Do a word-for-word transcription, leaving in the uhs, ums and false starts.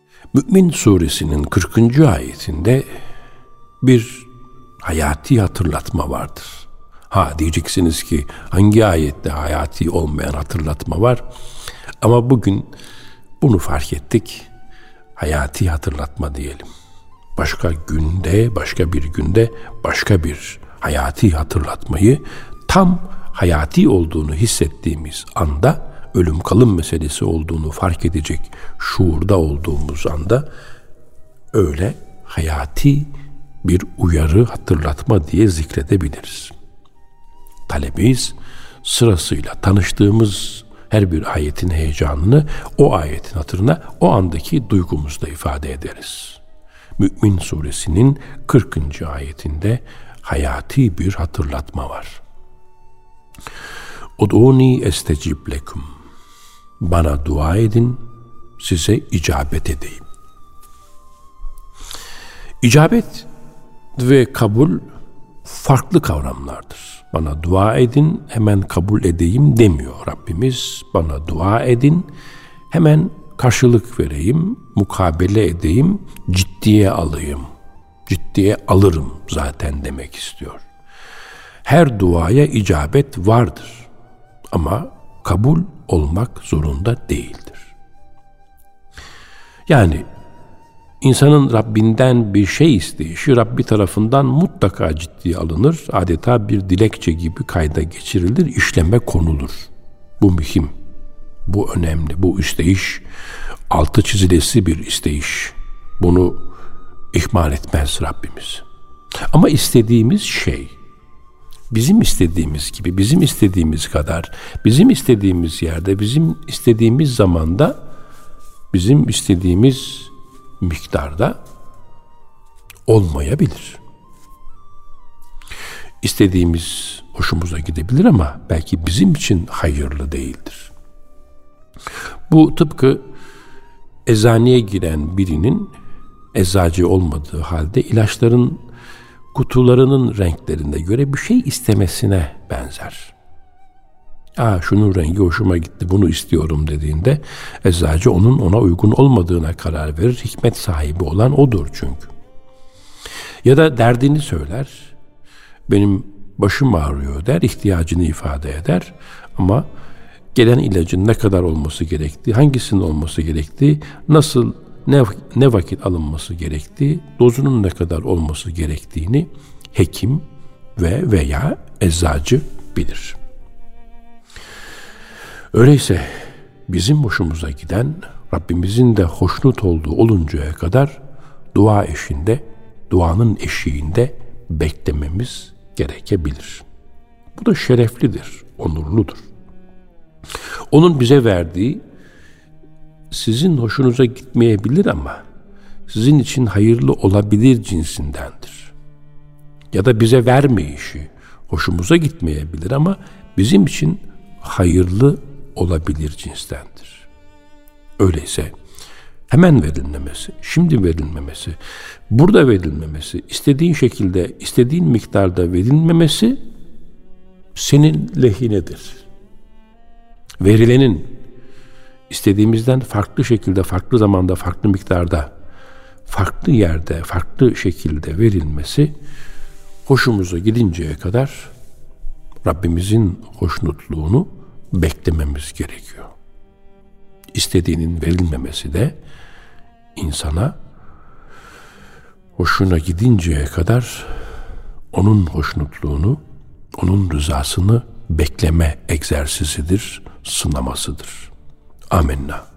Mü'min suresinin kırkıncı ayetinde bir hayati hatırlatma vardır. Ha diyeceksiniz ki hangi ayette hayati olmayan hatırlatma var? Ama bugün bunu fark ettik. Hayati hatırlatma diyelim. Başka günde, başka bir günde başka bir hayati hatırlatmayı tam hayati olduğunu hissettiğimiz anda, ölüm kalım meselesi olduğunu fark edecek şuurda olduğumuz anda öyle hayati bir uyarı, hatırlatma diye zikredebiliriz. Talebimiz sırasıyla tanıştığımız her bir ayetin heyecanını o ayetin hatırına o andaki duygumuzda ifade ederiz. Mü'min suresinin kırkıncı ayetinde hayati bir hatırlatma var. Ud'uni estecib lekum. Bana dua edin, size icabet edeyim. İcabet ve kabul farklı kavramlardır. Bana dua edin, hemen kabul edeyim demiyor Rabbimiz. Bana dua edin, hemen karşılık vereyim, mukabele edeyim, ciddiye alayım. Ciddiye alırım zaten demek istiyor. Her duaya icabet vardır ama kabul olmak zorunda değildir. Yani insanın Rabbinden bir şey isteyişi Rabbi tarafından mutlaka ciddiye alınır. Adeta bir dilekçe gibi kayda geçirilir, işleme konulur. Bu mühim, bu önemli, bu isteyiş altı çizilesi bir isteyiş. Bunu ihmal etmez Rabbimiz. Ama istediğimiz şey, bizim istediğimiz gibi, bizim istediğimiz kadar, bizim istediğimiz yerde, bizim istediğimiz zamanda, bizim istediğimiz miktarda olmayabilir. İstediğimiz hoşumuza gidebilir ama belki bizim için hayırlı değildir. Bu tıpkı eczaneye giren birinin eczacı olmadığı halde ilaçların kutularının renklerine göre bir şey istemesine benzer. Aa şunun rengi hoşuma gitti, bunu istiyorum dediğinde eczacı onun ona uygun olmadığına karar verir. Hikmet sahibi olan odur çünkü. Ya da derdini söyler. Benim başım ağrıyor der, ihtiyacını ifade eder. Ama gelen ilacın ne kadar olması gerektiği, hangisinin olması gerektiği, nasıl, ne, ne vakit alınması gerektiği, dozunun ne kadar olması gerektiğini hekim ve veya eczacı bilir. Öyleyse bizim hoşumuza giden, Rabbimizin de hoşnut olduğu oluncaya kadar dua eşinde, duanın eşiğinde beklememiz gerekebilir. Bu da şereflidir, onurludur. Onun bize verdiği sizin hoşunuza gitmeyebilir ama sizin için hayırlı olabilir cinsindendir. Ya da bize vermeyişi hoşumuza gitmeyebilir ama bizim için hayırlı olabilir cinstendir. Öyleyse hemen verilmemesi, şimdi verilmemesi, burada verilmemesi, istediğin şekilde, istediğin miktarda verilmemesi senin lehinedir. Verilenin istediğimizden farklı şekilde, farklı zamanda, farklı miktarda, farklı yerde, farklı şekilde verilmesi hoşumuza gidinceye kadar Rabbimizin hoşnutluğunu beklememiz gerekiyor. İstediğinin verilmemesi de insana hoşuna gidinceye kadar onun hoşnutluğunu, onun rızasını bekleme egzersizidir, sınamasıdır. Amenna.